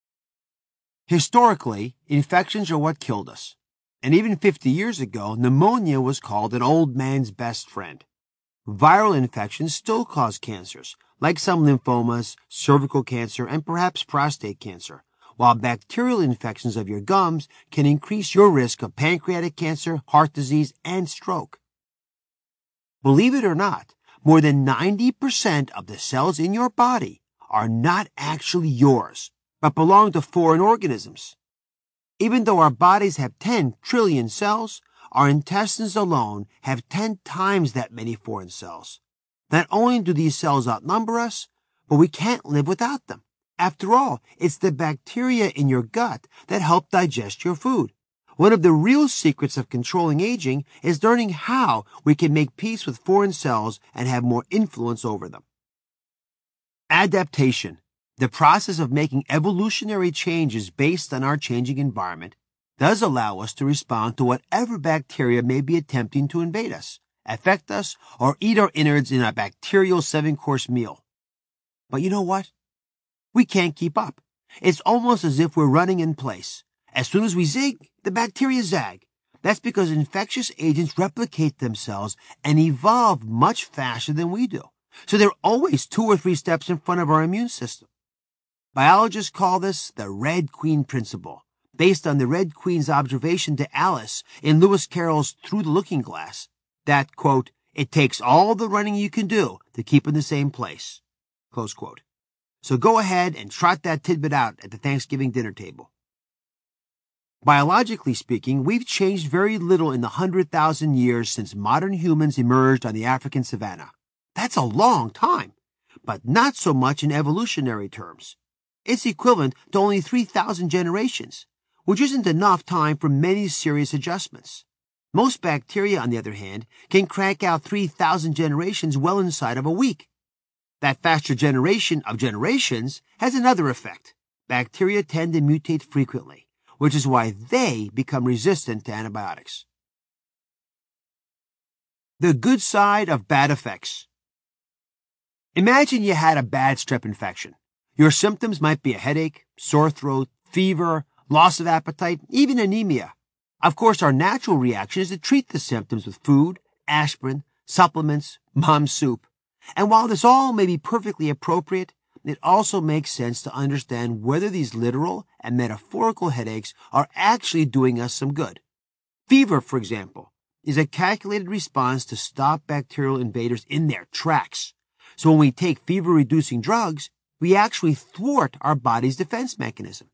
Historically, infections are what killed us. And even 50 years ago, pneumonia was called an old man's best friend. Viral infections still cause cancers, like some lymphomas, cervical cancer, and perhaps prostate cancer, while bacterial infections of your gums can increase your risk of pancreatic cancer, heart disease, and stroke. Believe it or not, more than 90% of the cells in your body are not actually yours, but belong to foreign organisms. Even though our bodies have 10 trillion cells, our intestines alone have 10 times that many foreign cells. Not only do these cells outnumber us, but we can't live without them. After all, it's the bacteria in your gut that help digest your food. One of the real secrets of controlling aging is learning how we can make peace with foreign cells and have more influence over them. Adaptation, the process of making evolutionary changes based on our changing environment, does allow us to respond to whatever bacteria may be attempting to invade us, affect us, or eat our innards in a bacterial 7-course meal. But you know what? We can't keep up. It's almost as if we're running in place. As soon as we zig, the bacteria zag. That's because infectious agents replicate themselves and evolve much faster than we do. So they're always 2 or 3 steps in front of our immune system. Biologists call this the Red Queen principle, based on the Red Queen's observation to Alice in Lewis Carroll's Through the Looking Glass, that, quote, it takes all the running you can do to keep in the same place, close quote. So go ahead and trot that tidbit out at the Thanksgiving dinner table. Biologically speaking, we've changed very little in the 100,000 years since modern humans emerged on the African savanna. That's a long time, but not so much in evolutionary terms. It's equivalent to only 3,000 generations, which isn't enough time for many serious adjustments. Most bacteria, on the other hand, can crank out 3,000 generations well inside of a week. That faster generation of generations has another effect. Bacteria tend to mutate frequently, which is why they become resistant to antibiotics. The good side of bad effects. Imagine you had a bad strep infection. Your symptoms might be a headache, sore throat, fever, loss of appetite, even anemia. Of course, our natural reaction is to treat the symptoms with food, aspirin, supplements, mom soup. And while this all may be perfectly appropriate, it also makes sense to understand whether these literal and metaphorical headaches are actually doing us some good. Fever, for example, is a calculated response to stop bacterial invaders in their tracks. So when we take fever-reducing drugs, we actually thwart our body's defense mechanism.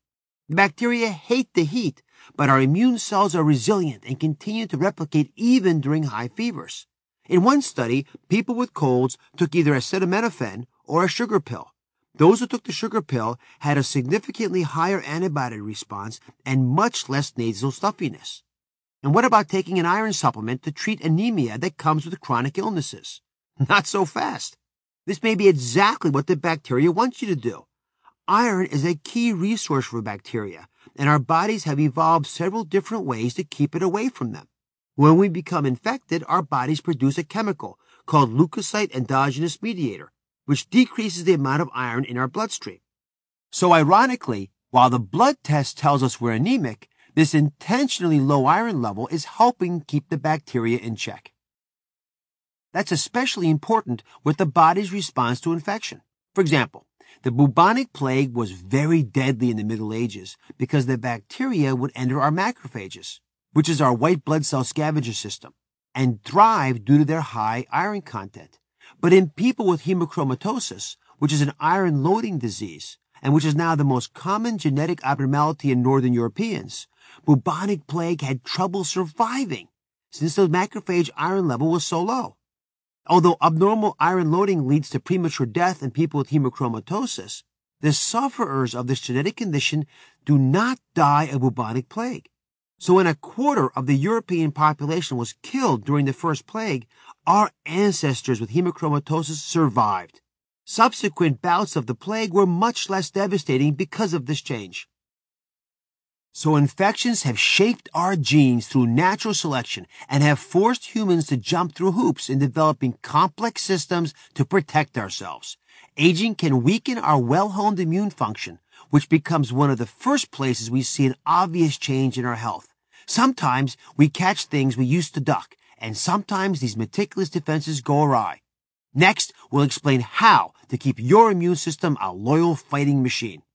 The bacteria hate the heat, but our immune cells are resilient and continue to replicate even during high fevers. In one study, people with colds took either acetaminophen or a sugar pill. Those who took the sugar pill had a significantly higher antibody response and much less nasal stuffiness. And what about taking an iron supplement to treat anemia that comes with chronic illnesses? Not so fast. This may be exactly what the bacteria wants you to do. Iron is a key resource for bacteria, and our bodies have evolved several different ways to keep it away from them. When we become infected, our bodies produce a chemical called leukocyte endogenous mediator, which decreases the amount of iron in our bloodstream. So ironically, while the blood test tells us we're anemic, this intentionally low iron level is helping keep the bacteria in check. That's especially important with the body's response to infection. For example, the bubonic plague was very deadly in the Middle Ages because the bacteria would enter our macrophages, which is our white blood cell scavenger system, and thrive due to their high iron content. But in people with hemochromatosis, which is an iron-loading disease, and which is now the most common genetic abnormality in Northern Europeans, bubonic plague had trouble surviving since the macrophage iron level was so low. Although abnormal iron loading leads to premature death in people with hemochromatosis, the sufferers of this genetic condition do not die of bubonic plague. So when a quarter of the European population was killed during the first plague, our ancestors with hemochromatosis survived. Subsequent bouts of the plague were much less devastating because of this change. So infections have shaped our genes through natural selection and have forced humans to jump through hoops in developing complex systems to protect ourselves. Aging can weaken our well-honed immune function, which becomes one of the first places we see an obvious change in our health. Sometimes we catch things we used to duck, and sometimes these meticulous defenses go awry. Next, we'll explain how to keep your immune system a loyal fighting machine.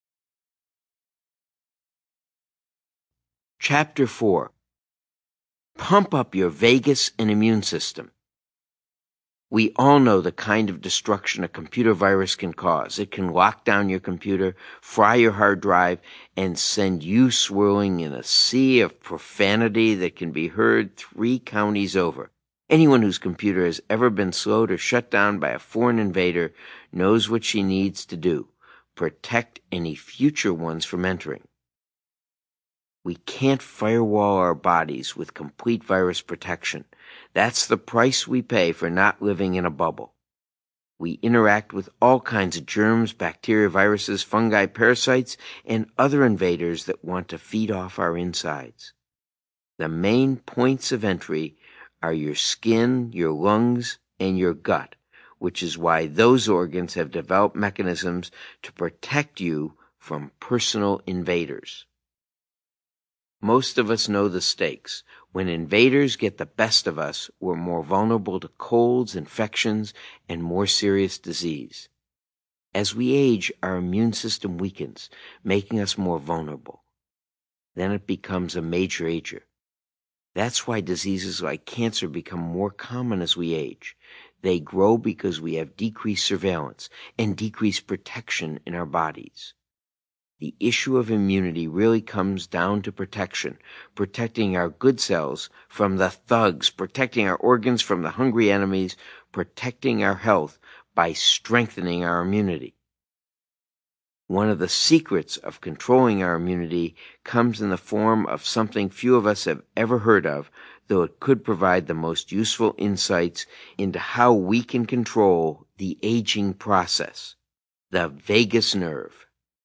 Chapter 4. Pump up your vagus and immune system. We all know the kind of destruction a computer virus can cause. It can lock down your computer, fry your hard drive, and send you swirling in a sea of profanity that can be heard 3 counties over. Anyone whose computer has ever been slowed or shut down by a foreign invader knows what she needs to do: protect any future ones from entering. We can't firewall our bodies with complete virus protection. That's the price we pay for not living in a bubble. We interact with all kinds of germs, bacteria, viruses, fungi, parasites, and other invaders that want to feed off our insides. The main points of entry are your skin, your lungs, and your gut, which is why those organs have developed mechanisms to protect you from personal invaders. Most of us know the stakes. When invaders get the best of us, we're more vulnerable to colds, infections, and more serious disease. As we age, our immune system weakens, making us more vulnerable. Then it becomes a major ager. That's why diseases like cancer become more common as we age. They grow because we have decreased surveillance and decreased protection in our bodies. The issue of immunity really comes down to protection, protecting our good cells from the thugs, protecting our organs from the hungry enemies, protecting our health by strengthening our immunity. One of the secrets of controlling our immunity comes in the form of something few of us have ever heard of, though it could provide the most useful insights into how we can control the aging process: the vagus nerve.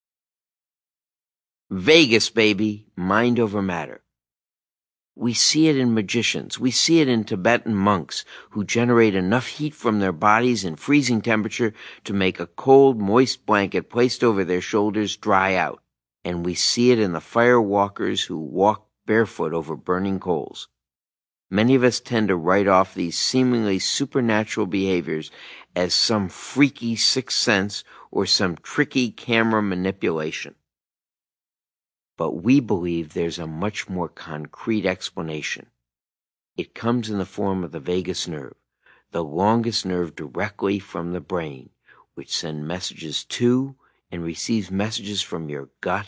Vagus, baby, mind over matter. We see it in magicians. We see it in Tibetan monks who generate enough heat from their bodies in freezing temperature to make a cold, moist blanket placed over their shoulders dry out. And we see it in the fire walkers who walk barefoot over burning coals. Many of us tend to write off these seemingly supernatural behaviors as some freaky sixth sense or some tricky camera manipulation. But we believe there's a much more concrete explanation. It comes in the form of the vagus nerve, the longest nerve directly from the brain, which sends messages to and receives messages from your gut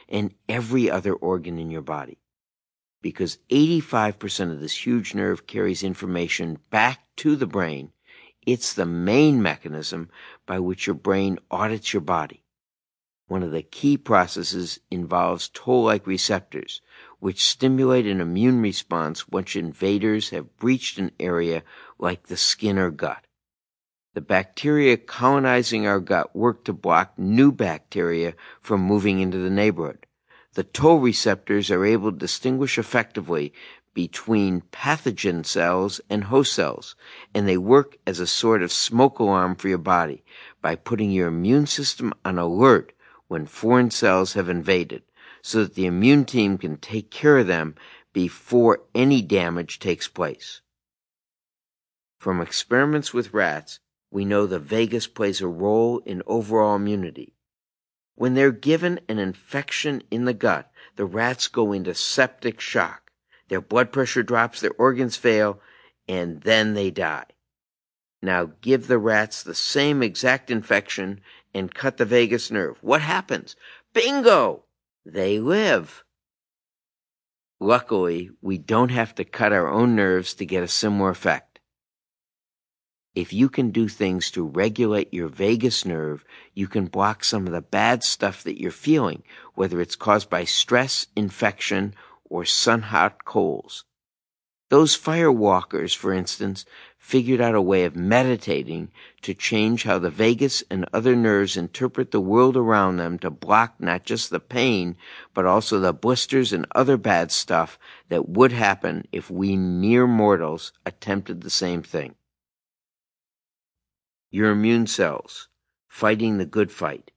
and every other organ in your body. Because 85% of this huge nerve carries information back to the brain, it's the main mechanism by which your brain audits your body. One of the key processes involves toll-like receptors, which stimulate an immune response once invaders have breached an area like the skin or gut. The bacteria colonizing our gut work to block new bacteria from moving into the neighborhood. The toll receptors are able to distinguish effectively between pathogen cells and host cells, and they work as a sort of smoke alarm for your body by putting your immune system on alert when foreign cells have invaded, so that the immune team can take care of them before any damage takes place. From experiments with rats, we know the vagus plays a role in overall immunity. When they're given an infection in the gut, the rats go into septic shock. Their blood pressure drops, their organs fail, and then they die. Now give the rats the same exact infection and cut the vagus nerve. What happens? Bingo! They live. Luckily, we don't have to cut our own nerves to get a similar effect. If you can do things to regulate your vagus nerve, you can block some of the bad stuff that you're feeling, whether it's caused by stress, infection, or sun-hot colds. Those firewalkers, for instance, figured out a way of meditating to change how the vagus and other nerves interpret the world around them to block not just the pain, but also the blisters and other bad stuff that would happen if we mere mortals attempted the same thing. Your immune cells, fighting the good fight.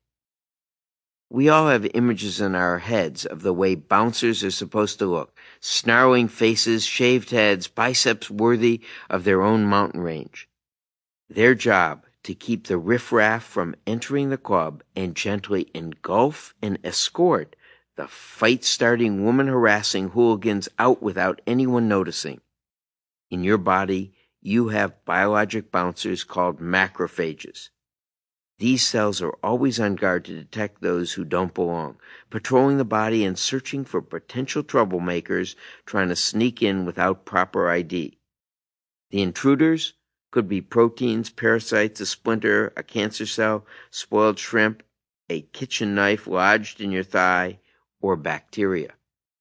We all have images in our heads of the way bouncers are supposed to look. Snarling faces, shaved heads, biceps worthy of their own mountain range. Their job to keep the riffraff from entering the club and gently engulf and escort the fight-starting, woman-harassing hooligans out without anyone noticing. In your body, you have biologic bouncers called macrophages. These cells are always on guard to detect those who don't belong, patrolling the body and searching for potential troublemakers trying to sneak in without proper ID. The intruders could be proteins, parasites, a splinter, a cancer cell, spoiled shrimp, a kitchen knife lodged in your thigh, or bacteria.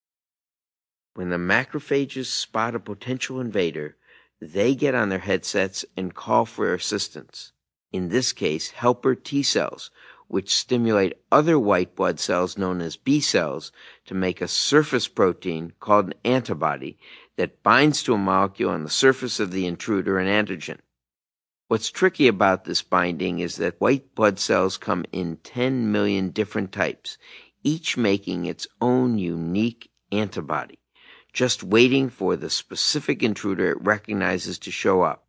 When the macrophages spot a potential invader, they get on their headsets and call for assistance. In this case, helper T cells, which stimulate other white blood cells known as B cells to make a surface protein called an antibody that binds to a molecule on the surface of the intruder, an antigen. What's tricky about this binding is that white blood cells come in 10 million different types, each making its own unique antibody, just waiting for the specific intruder it recognizes to show up.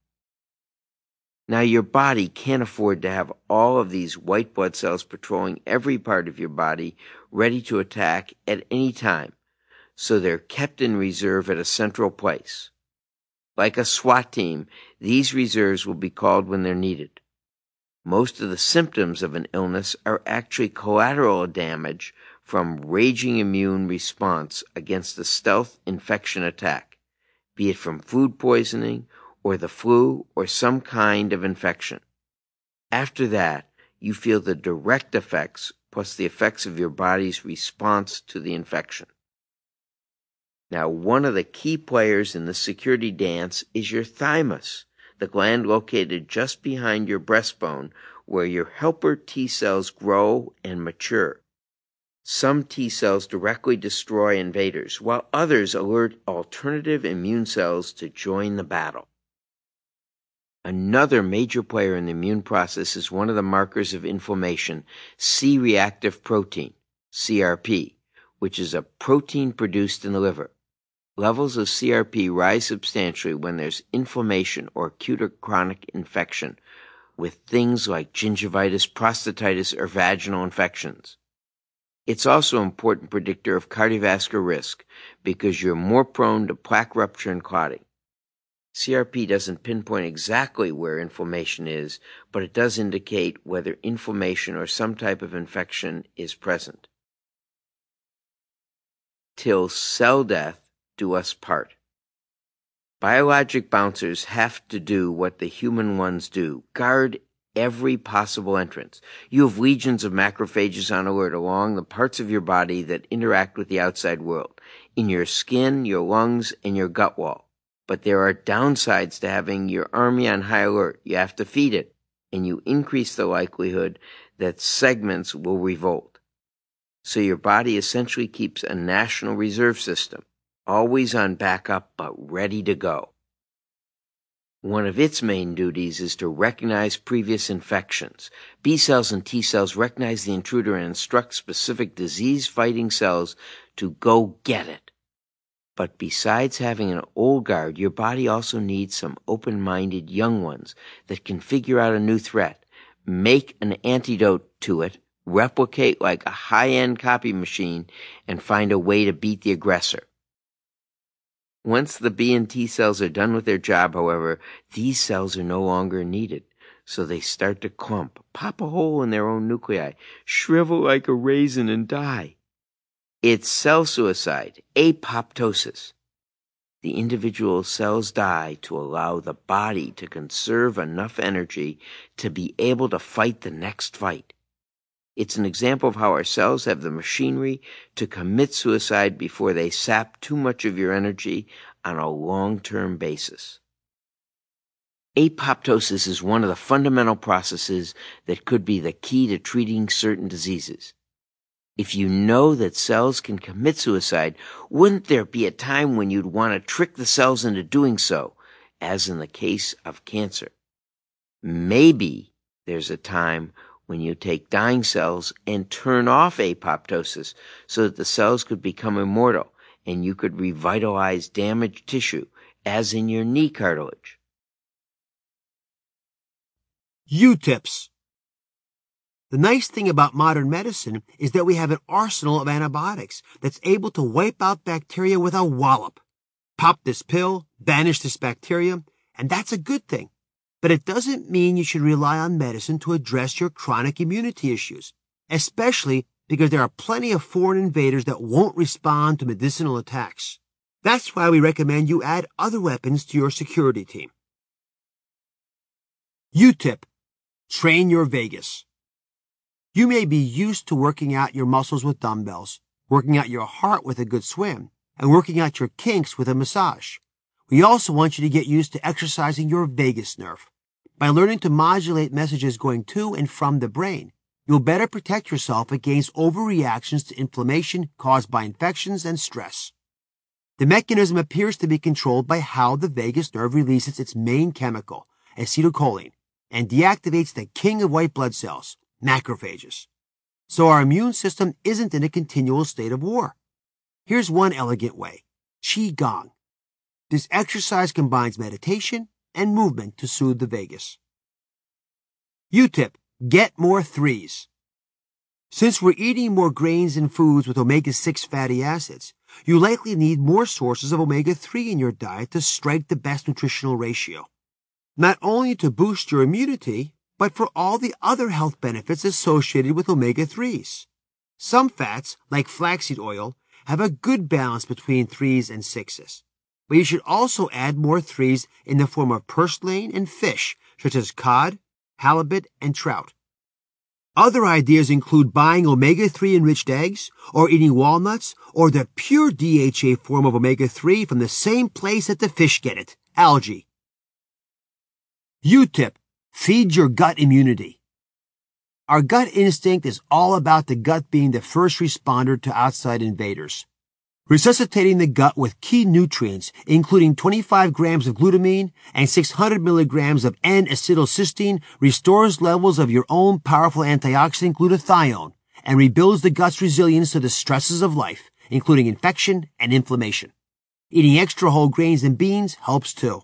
Now, your body can't afford to have all of these white blood cells patrolling every part of your body, ready to attack at any time, so they're kept in reserve at a central place. Like a SWAT team, these reserves will be called when they're needed. Most of the symptoms of an illness are actually collateral damage from raging immune response against a stealth infection attack, be it from food poisoning or the flu, or some kind of infection. After that, you feel the direct effects plus the effects of your body's response to the infection. Now, one of the key players in the security dance is your thymus, the gland located just behind your breastbone where your helper T cells grow and mature. Some T cells directly destroy invaders, while others alert alternative immune cells to join the battle. Another major player in the immune process is one of the markers of inflammation, C-reactive protein, CRP, which is a protein produced in the liver. Levels of CRP rise substantially when there's inflammation or acute or chronic infection with things like gingivitis, prostatitis, or vaginal infections. It's also an important predictor of cardiovascular risk because you're more prone to plaque rupture and clotting. CRP doesn't pinpoint exactly where inflammation is, but it does indicate whether inflammation or some type of infection is present. till cell death do us part. Biologic bouncers have to do what the human ones do, guard every possible entrance. You have legions of macrophages on alert along the parts of your body that interact with the outside world, in your skin, your lungs, and your gut wall. But there are downsides to having your army on high alert. You have to feed it, and you increase the likelihood that segments will revolt. So your body essentially keeps a national reserve system, always on backup but ready to go. One of its main duties is to recognize previous infections. B cells and T cells recognize the intruder and instruct specific disease-fighting cells to go get it. But besides having an old guard, your body also needs some open-minded young ones that can figure out a new threat, make an antidote to it, replicate like a high-end copy machine, and find a way to beat the aggressor. Once the B and T cells are done with their job, however, these cells are no longer needed. So they start to clump, pop a hole in their own nuclei, shrivel like a raisin and die. It's cell suicide, apoptosis. The individual cells die to allow the body to conserve enough energy to be able to fight the next fight. It's an example of how our cells have the machinery to commit suicide before they sap too much of your energy on a long-term basis. Apoptosis is one of the fundamental processes that could be the key to treating certain diseases. If you know that cells can commit suicide, wouldn't there be a time when you'd want to trick the cells into doing so, as in the case of cancer? Maybe there's a time when you take dying cells and turn off apoptosis so that the cells could become immortal and you could revitalize damaged tissue, as in your knee cartilage. U-tips. The nice thing about modern medicine is that we have an arsenal of antibiotics that's able to wipe out bacteria with a wallop. Pop this pill, banish this bacteria, and that's a good thing. But it doesn't mean you should rely on medicine to address your chronic immunity issues, especially because there are plenty of foreign invaders that won't respond to medicinal attacks. That's why we recommend you add other weapons to your security team. U-tip. Train your vagus. You may be used to working out your muscles with dumbbells, working out your heart with a good swim, and working out your kinks with a massage. We also want you to get used to exercising your vagus nerve. By learning to modulate messages going to and from the brain, you'll better protect yourself against overreactions to inflammation caused by infections and stress. The mechanism appears to be controlled by how the vagus nerve releases its main chemical, acetylcholine, and deactivates the king of white blood cells, macrophages. So our immune system isn't in a continual state of war. Here's one elegant way: Qigong. This exercise combines meditation and movement to soothe the vagus. U-tip. Get more threes. Since we're eating more grains and foods with omega-6 fatty acids, you likely need more sources of omega-3 in your diet to strike the best nutritional ratio. Not only to boost your immunity, but for all the other health benefits associated with omega-3s. Some fats, like flaxseed oil, have a good balance between 3s and 6s. But you should also add more 3s in the form of purslane and fish, such as cod, halibut, and trout. Other ideas include buying omega-3 enriched eggs, or eating walnuts, or the pure DHA form of omega-3 from the same place that the fish get it, algae. U-tip. Feed your gut immunity. Our gut instinct is all about the gut being the first responder to outside invaders. Resuscitating the gut with key nutrients, including 25 grams of glutamine and 600 milligrams of N-acetylcysteine, restores levels of your own powerful antioxidant glutathione and rebuilds the gut's resilience to the stresses of life, including infection and inflammation. Eating extra whole grains and beans helps too.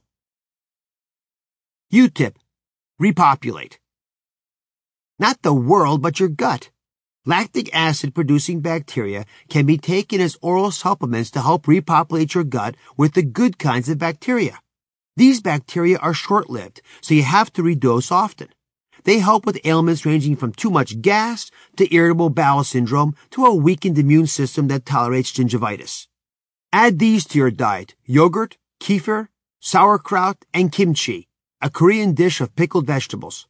U-tip. Repopulate. Not the world, but your gut. Lactic acid-producing bacteria can be taken as oral supplements to help repopulate your gut with the good kinds of bacteria. These bacteria are short-lived, so you have to redose often. They help with ailments ranging from too much gas to irritable bowel syndrome to a weakened immune system that tolerates gingivitis. Add these to your diet: yogurt, kefir, sauerkraut, and kimchi, a Korean dish of pickled vegetables.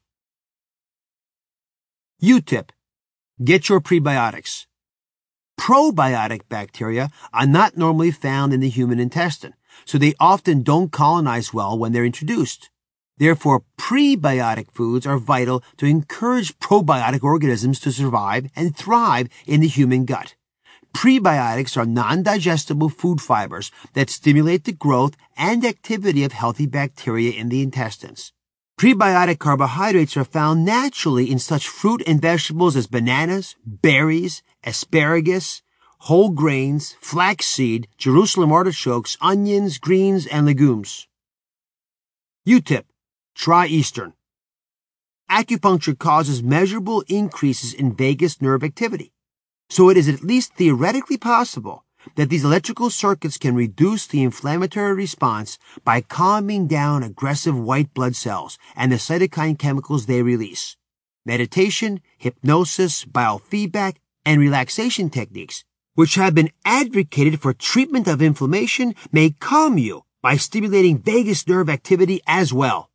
U-tip: get your prebiotics. Probiotic bacteria are not normally found in the human intestine, so they often don't colonize well when they're introduced. Therefore, prebiotic foods are vital to encourage probiotic organisms to survive and thrive in the human gut. Prebiotics are non-digestible food fibers that stimulate the growth and activity of healthy bacteria in the intestines. Prebiotic carbohydrates are found naturally in such fruit and vegetables as bananas, berries, asparagus, whole grains, flaxseed, Jerusalem artichokes, onions, greens, and legumes. U-tip: try Eastern. Acupuncture causes measurable increases in vagus nerve activity, so it is at least theoretically possible that these electrical circuits can reduce the inflammatory response by calming down aggressive white blood cells and the cytokine chemicals they release. Meditation, hypnosis, biofeedback, and relaxation techniques, which have been advocated for treatment of inflammation, may calm you by stimulating vagus nerve activity as well.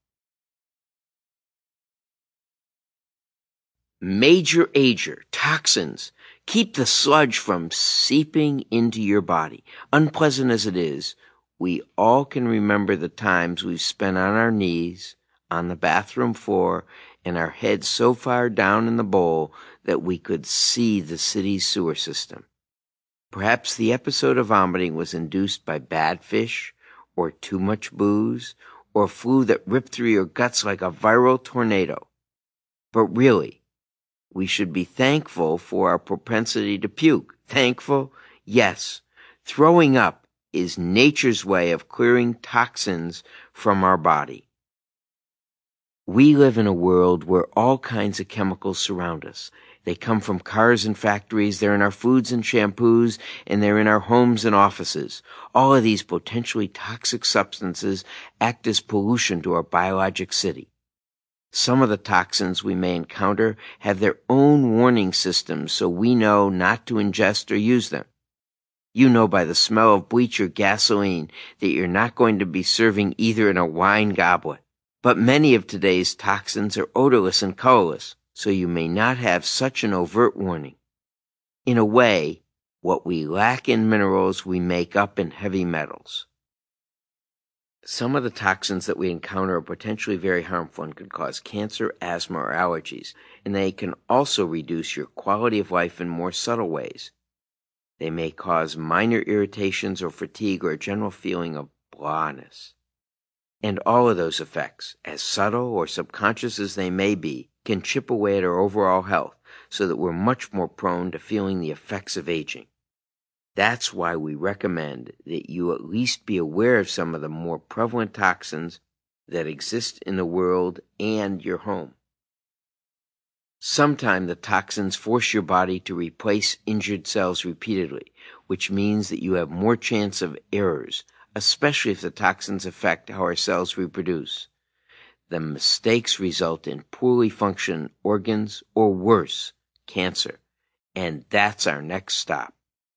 Major ager, toxins. Keep the sludge from seeping into your body. Unpleasant as it is, we all can remember the times we've spent on our knees, on the bathroom floor, and our heads so far down in the bowl that we could see the city's sewer system. Perhaps the episode of vomiting was induced by bad fish, or too much booze, or flu that ripped through your guts like a viral tornado. But really, we should be thankful for our propensity to puke. Thankful? Yes. Throwing up is nature's way of clearing toxins from our body. We live in a world where all kinds of chemicals surround us. They come from cars and factories, they're in our foods and shampoos, and they're in our homes and offices. All of these potentially toxic substances act as pollution to our biologic city. Some of the toxins we may encounter have their own warning systems, so we know not to ingest or use them. You know by the smell of bleach or gasoline that you're not going to be serving either in a wine goblet. But many of today's toxins are odorless and colorless, so you may not have such an overt warning. In a way, what we lack in minerals we make up in heavy metals. Some of the toxins that we encounter are potentially very harmful and could cause cancer, asthma, or allergies, and they can also reduce your quality of life in more subtle ways. They may cause minor irritations or fatigue or a general feeling of blahness. And all of those effects, as subtle or subconscious as they may be, can chip away at our overall health so that we're much more prone to feeling the effects of aging. That's why we recommend that you at least be aware of some of the more prevalent toxins that exist in the world and your home. Sometimes the toxins force your body to replace injured cells repeatedly, which means that you have more chance of errors, especially if the toxins affect how our cells reproduce. The mistakes result in poorly functioning organs or worse, cancer. And that's our next stop.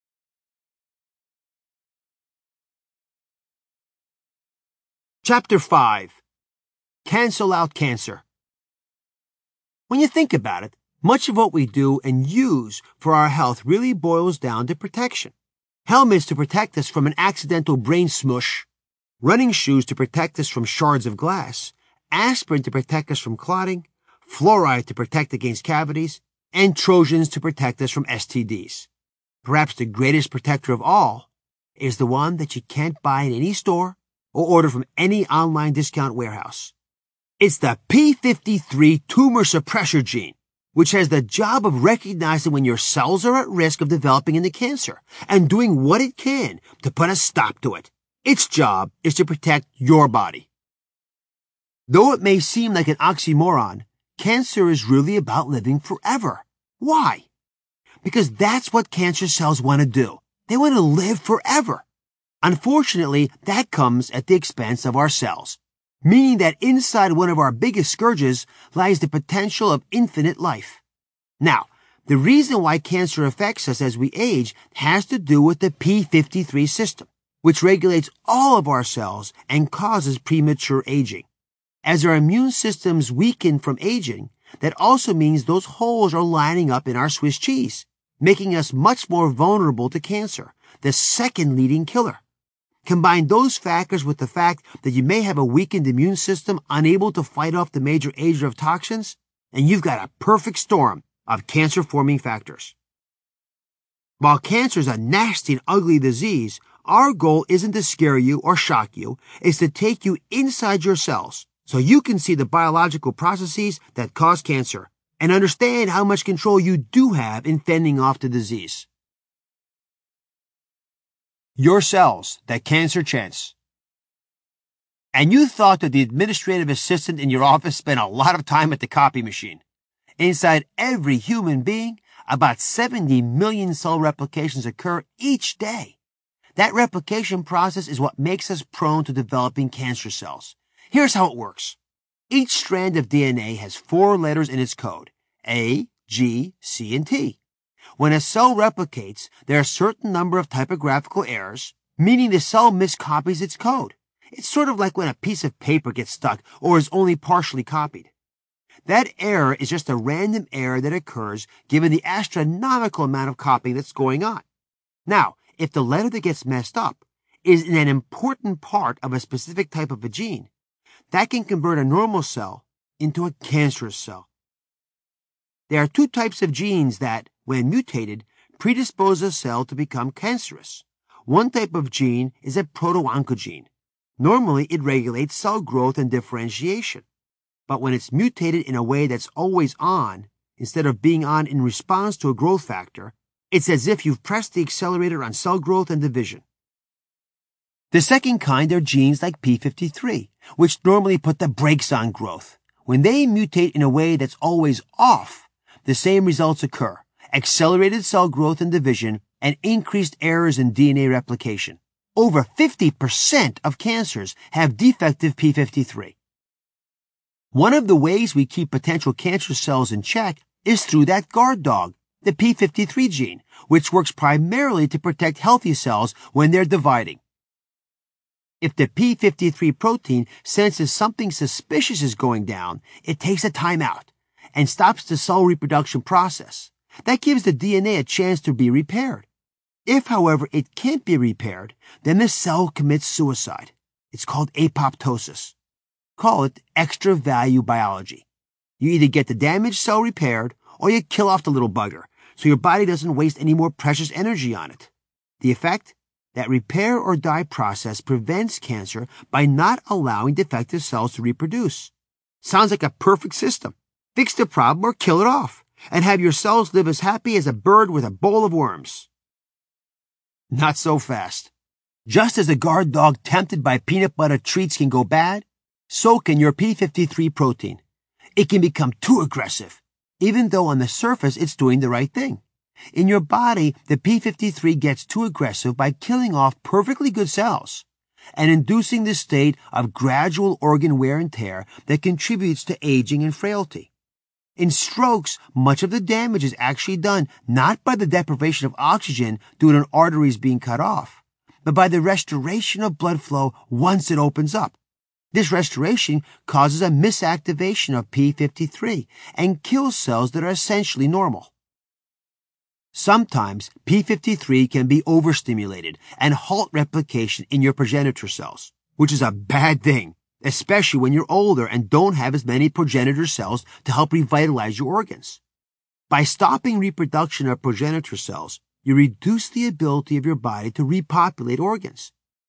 Chapter 5. Cancel out cancer. When you think about it, much of what we do and use for our health really boils down to protection. Helmets to protect us from an accidental brain smush, running shoes to protect us from shards of glass, aspirin to protect us from clotting, fluoride to protect against cavities, and Trojans to protect us from STDs. Perhaps the greatest protector of all is the one that you can't buy in any store or order from any online discount warehouse. It's the P53 tumor suppressor gene, which has the job of recognizing when your cells are at risk of developing into cancer and doing what it can to put a stop to it. Its job is to protect your body. Though it may seem like an oxymoron, cancer is really about living forever. Why? Because that's what cancer cells want to do. They want to live forever. Unfortunately, that comes at the expense of our cells. meaning that inside one of our biggest scourges lies the potential of infinite life. Now, the reason why cancer affects us as we age has to do with the p53 system, which regulates all of our cells and causes premature aging. As our immune systems weaken from aging, that also means those holes are lining up in our Swiss cheese, making us much more vulnerable to cancer, the second leading killer. Combine those factors with the fact that you may have a weakened immune system unable to fight off the major ager of toxins, and you've got a perfect storm of cancer-forming factors. While cancer is a nasty and ugly disease, our goal isn't to scare you or shock you, it's to take you inside your cells so you can see the biological processes that cause cancer and understand how much control you do have in fending off the disease. Your cells, that cancer chance. And you thought that the administrative assistant in your office spent a lot of time at the copy machine. Inside every human being, about 70 million cell replications occur each day. That replication process is what makes us prone to developing cancer cells. Here's how it works. Each strand of DNA has 4 letters in its code: A, G, C, and T. When a cell replicates, there are a certain number of typographical errors, meaning the cell miscopies its code. It's sort of like when a piece of paper gets stuck or is only partially copied. That error is just a random error that occurs given the astronomical amount of copying that's going on. Now, if the letter that gets messed up is in an important part of a specific type of a gene, that can convert a normal cell into a cancerous cell. There are 2 types of genes that, when mutated, predispose a cell to become cancerous. One type of gene is a proto-oncogene. Normally, it regulates cell growth and differentiation. But when it's mutated in a way that's always on, instead of being on in response to a growth factor, it's as if you've pressed the accelerator on cell growth and division. The second kind are genes like p53, which normally put the brakes on growth. When they mutate in a way that's always off, the same results occur: accelerated cell growth and division and increased errors in DNA replication. Over 50% of cancers have defective p53. One of the ways we keep potential cancer cells in check is through that guard dog, the p53 gene, which works primarily to protect healthy cells when they're dividing. If the p53 protein senses something suspicious is going down, it takes a timeout and stops the cell reproduction process. That gives the DNA a chance to be repaired. If, however, it can't be repaired, then the cell commits suicide. It's called apoptosis. Call it extra value biology. You either get the damaged cell repaired or you kill off the little bugger so your body doesn't waste any more precious energy on it. The effect? That repair or die process prevents cancer by not allowing defective cells to reproduce. Sounds like a perfect system. Fix the problem or kill it off, and have your cells live as happy as a bird with a bowl of worms. Not so fast. Just as a guard dog tempted by peanut butter treats can go bad, so can your p53 protein. It can become too aggressive, even though on the surface it's doing the right thing. In your body, the p53 gets too aggressive by killing off perfectly good cells and inducing the state of gradual organ wear and tear that contributes to aging and frailty. In strokes, much of the damage is actually done not by the deprivation of oxygen due to arteries being cut off, but by the restoration of blood flow once it opens up. This restoration causes a misactivation of p53 and kills cells that are essentially normal. Sometimes p53 can be overstimulated and halt replication in your progenitor cells, which is a bad thing, especially when you're older and don't have as many progenitor cells to help revitalize your organs. By stopping reproduction of progenitor cells, you reduce the ability of your body to repopulate organs.